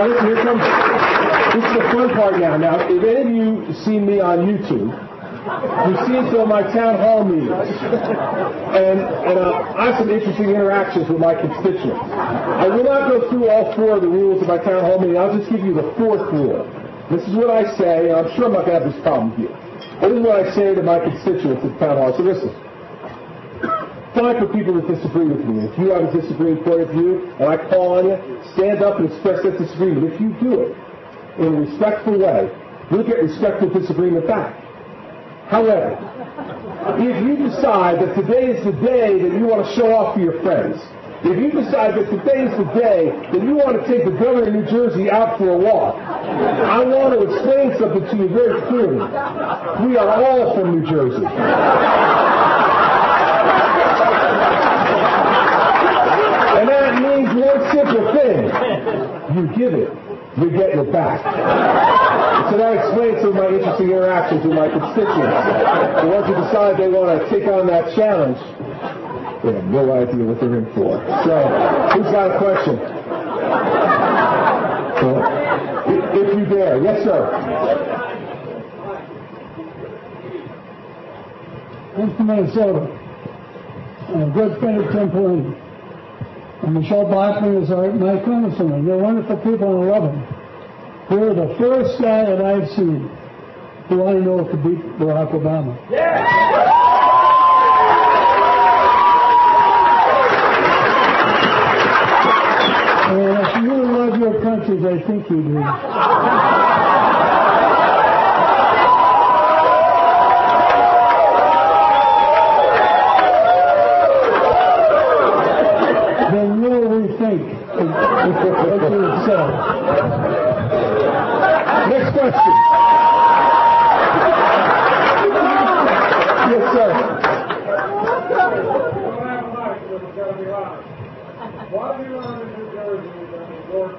Now, listen, here comes, this is the fun part now. Now, if any of you see me on YouTube, you've seen some of my town hall meetings. And I have some interesting interactions with my constituents. I will not go through all 4 of the rules of my town hall meeting. I'll just give you the 4th rule. This is what I say, and I'm sure I'm not going to have this problem here. This is what I say to my constituents at town hall. So listen. Fine for people that disagree with me. If you have a disagreeing point of view and I call on you, stand up and express that disagreement. If you do it in a respectful way, you'll get respectful disagreement back. However, if you decide that today is the day that you want to show off for your friends, if you decide that today is the day that you want to take the governor of New Jersey out for a walk, I want to explain something to you very clearly. We are all from New Jersey. And that means one simple thing. You give it, you get it back. So that explains some of my interesting interactions with my constituents. The ones who decide they want to take on that challenge, they have no idea what they're in for. So, who's got a question? If you dare. Yes, sir. I'm from Minnesota. I'm a good friend of Tim Pelini. And Michelle Bachmann is my congresswoman. They're wonderful people and I love them. They're the first guy that I've seen who I know could beat Barack Obama. Yeah. And if you love your countries, I think you do. Then you'll rethink what you have said. Next question. Yes, sir. Why do you want to New Jersey work?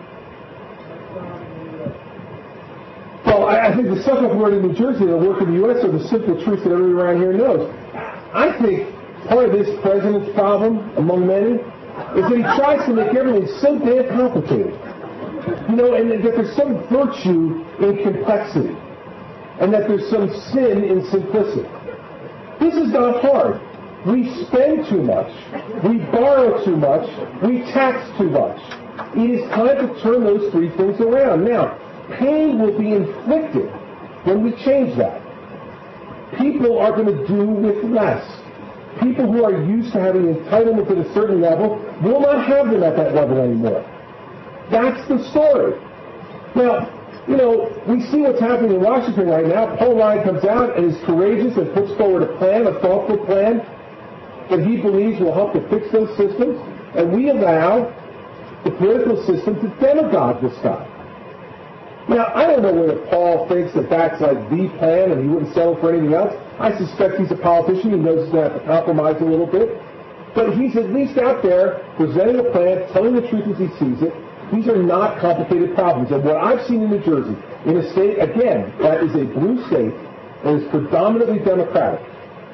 Well, I think the suck-up word in New Jersey that work in the U.S. are the simple truths that everyone around here knows. I think part of this president's problem, among many, is that he tries to make everything so damn complicated. You know, and that there's some virtue in complexity. And that there's some sin in simplicity. This is not hard. We spend too much. We borrow too much. We tax too much. It is time to turn those 3 things around. Now, pain will be inflicted when we change that. People are going to do with less. People who are used to having entitlement at a certain level will not have them at that level anymore. That's the story. Now, you know, we see what's happening in Washington right now. Paul Ryan comes out and is courageous and puts forward a plan, a thoughtful plan, that he believes will help to fix those systems, and we allow the political system to demagogue this guy. Now, I don't know whether Paul thinks that that's like the plan and he wouldn't settle for anything else. I suspect he's a politician. He knows he's going to have to compromise a little bit. But he's at least out there presenting a plan, telling the truth as he sees it. These are not complicated problems. And what I've seen in New Jersey, in a state, again, that is a blue state and is predominantly Democratic,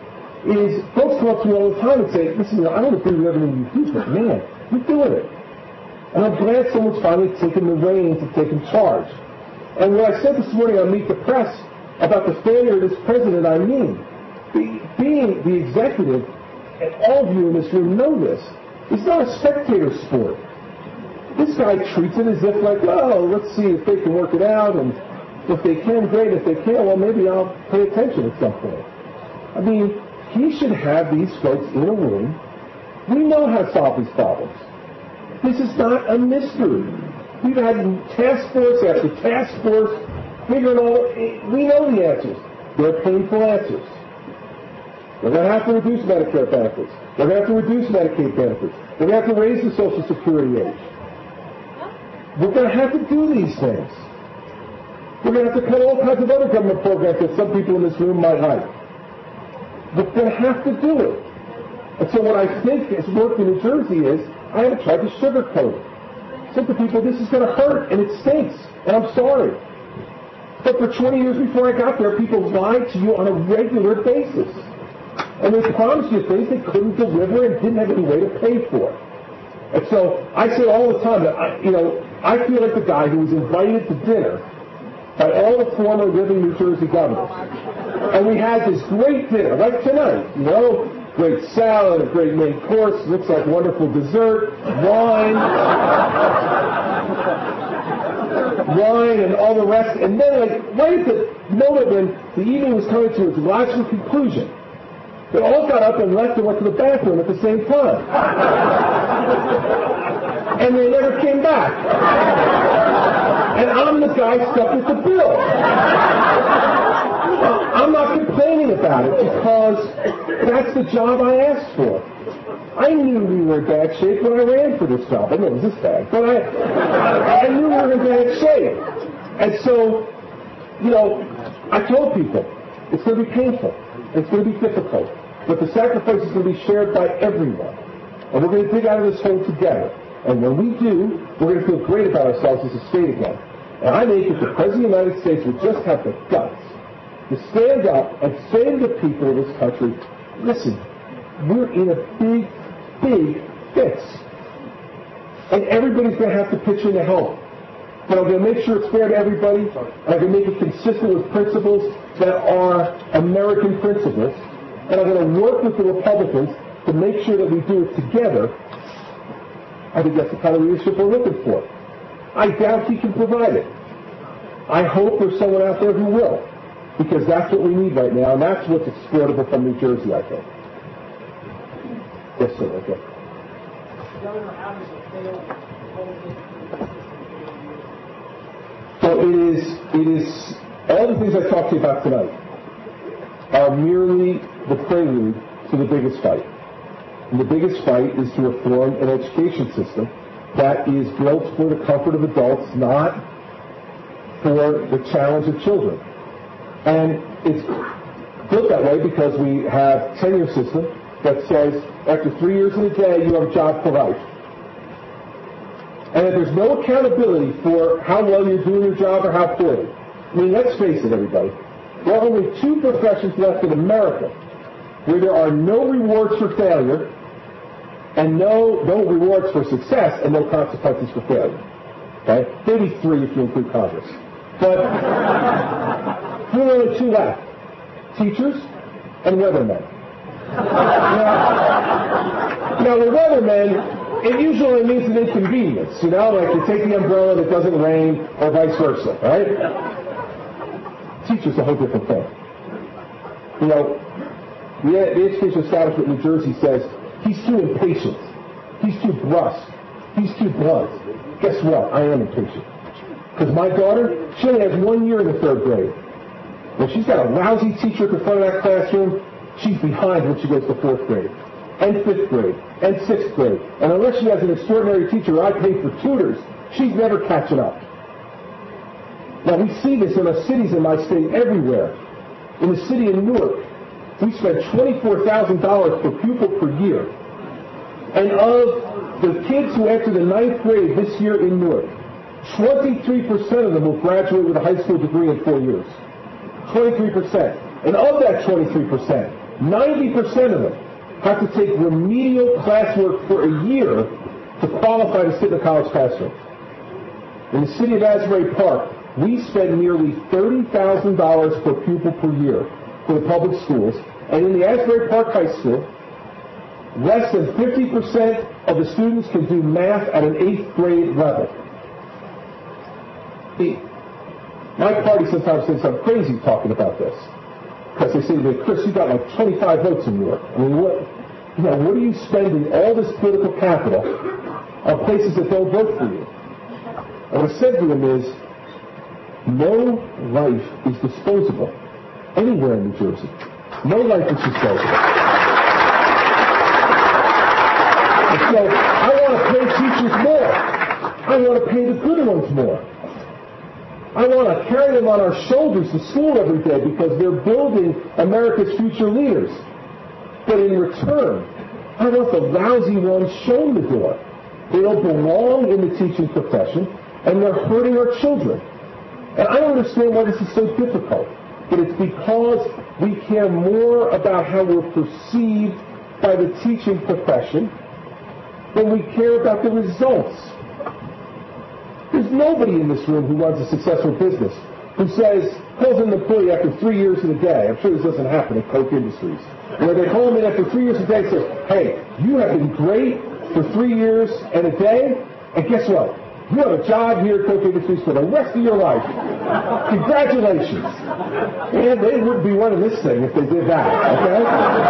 is folks come up to me all the time and say, listen, I don't agree with everything you do, but man, you're doing it. And I'm glad someone's finally taken the reins and taken charge. And what I said this morning on Meet the Press about the failure of this president, I mean, being the executive, and all of you in this room know this, it's not a spectator sport. This guy treats it as if like, well, let's see if they can work it out, and if they can, great. If they can't, well, maybe I'll pay attention at some point. I mean, he should have these folks in a room. We know how to solve these problems. This is not a mystery. We've had task force after task force figuring all. We know the answers. They're painful answers. We're going to have to reduce Medicare benefits. We're going to have to reduce Medicaid benefits. We're going to have to raise the Social Security age. We're going to have to do these things. We're going to have to cut all kinds of other government programs that some people in this room might like. We're going to have to do it. And so what I think has worked in New Jersey is I haven't tried to sugarcoat it. Said to people, this is going to hurt, and it stinks, and I'm sorry. But for 20 years before I got there, people lied to you on a regular basis. And they promised you things they couldn't deliver and didn't have any way to pay for. And so I say all the time that, I feel like the guy who was invited to dinner by all the former living New Jersey governors. And we had this great dinner, like tonight, great salad, a great main course, looks like wonderful dessert, wine and all the rest. And then, right at the moment when the evening was coming to its logical conclusion, they all got up and left and went to the bathroom at the same time. And they never came back. And I'm the guy stuck with the bill. I'm not complaining about it because that's the job I asked for. I knew we were in bad shape when I ran for this job. I know it was this bad, but I knew we were in bad shape. And so, I told people, it's going to be painful. It's going to be difficult. But the sacrifice is going to be shared by everyone. And we're going to dig out of this hole together. And when we do, we're going to feel great about ourselves as a state again. And I think if the President of the United States would just have the guts to stand up and say to the people of this country, listen, we're in a big, big fix. And everybody's going to have to pitch in to help. But I'm going to make sure it's fair to everybody, and I'm going to make it consistent with principles that are American principles, and I'm going to work with the Republicans to make sure that we do it together. I think that's the kind of leadership we're looking for. I doubt he can provide it. I hope there's someone out there who will, because that's what we need right now, and that's what's exportable from New Jersey, I think. Yes, sir. Okay. Governor, how does it fail? So it is all the things I talked to you about tonight are merely the prelude to the biggest fight. And the biggest fight is to reform an education system that is built for the comfort of adults, not for the challenge of children. And it's built that way because we have a tenure system that says after 3 years in a day, you have a job for life. And if there's no accountability for how well you're doing your job or how poorly, I mean, let's face it, everybody. There are only 2 professions left in America where there are no rewards for failure and no rewards for success and no consequences for failure. Okay? Maybe 3 if you include Congress. But there are only 2 left. Teachers and weathermen. Now the weathermen, it usually means an inconvenience, like you take the umbrella and it doesn't rain, or vice versa, right? Teachers a whole different thing. The education establishment in New Jersey says, he's too impatient, he's too brusque, he's too blunt. Guess what? I am impatient. Because my daughter, she only has 1 year in the 3rd grade. When she's got a lousy teacher at the front of that classroom, she's behind when she goes to 4th grade, and 5th grade, and 6th grade. And unless she has an extraordinary teacher I pay for tutors, she's never catching up. Now, we see this in the cities in my state everywhere. In the city of Newark, we spend $24,000 per pupil per year. And of the kids who enter the 9th grade this year in Newark, 23% of them will graduate with a high school degree in 4 years. 23%. And of that 23%, 90% of them have to take remedial classwork for a year to qualify to sit in a college classroom. In the city of Asbury Park, we spend nearly $30,000 per pupil per year for the public schools, and in the Asbury Park High School, less than 50% of the students can do math at an 8th grade level. My party sometimes thinks I'm crazy talking about this. Because they say to me, Chris, you got like 25 votes in New York. I mean, what are you spending all this political capital on places that don't vote for you? And what I said to them is, no life is disposable anywhere in New Jersey. No life is disposable. And so I want to pay teachers more. I want to pay the good ones more. I want to carry them on our shoulders to school every day because they're building America's future leaders. But in return, I want the lousy ones shown the door. They don't belong in the teaching profession, and they're hurting our children. And I don't understand why this is so difficult. But it's because we care more about how we're perceived by the teaching profession than we care about the results. There's nobody in this room who runs a successful business who calls an employee after 3 years and a day. I'm sure this doesn't happen at Koch Industries, where they call him in after 3 years and a day and say, hey, you have been great for 3 years and a day, and guess what? You have a job here at Koch Industries for the rest of your life. Congratulations. And they wouldn't be running this thing if they did that, okay?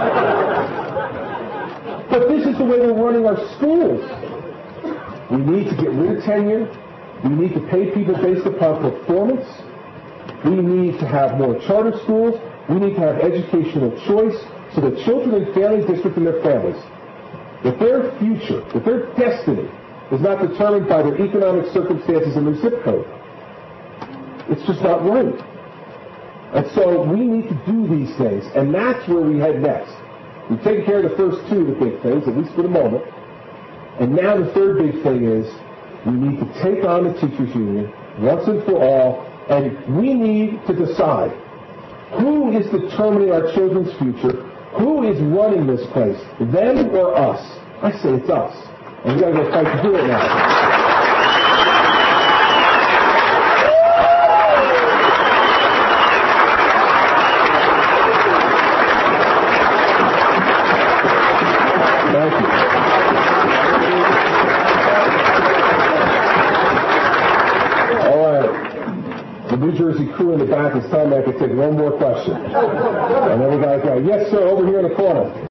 But this is the way we're running our schools. We need to get rid of tenure. We need to pay people based upon performance. We need to have more charter schools. We need to have educational choice so that children in failing districts and their families, that their future, that their destiny is not determined by their economic circumstances and their zip code. It's just not right. And so we need to do these things, and that's where we head next. We've taken care of the first two of the big things, at least for the moment. And now the third big thing is we need to take on the teachers union once and for all, and we need to decide who is determining our children's future, who is running this place, them or us. I say it's us. And we've got to go fight to do it now. Thank you. All right. The New Jersey crew in the back is telling me I could take one more question. And then we got to go. Yes, sir, over here in the corner.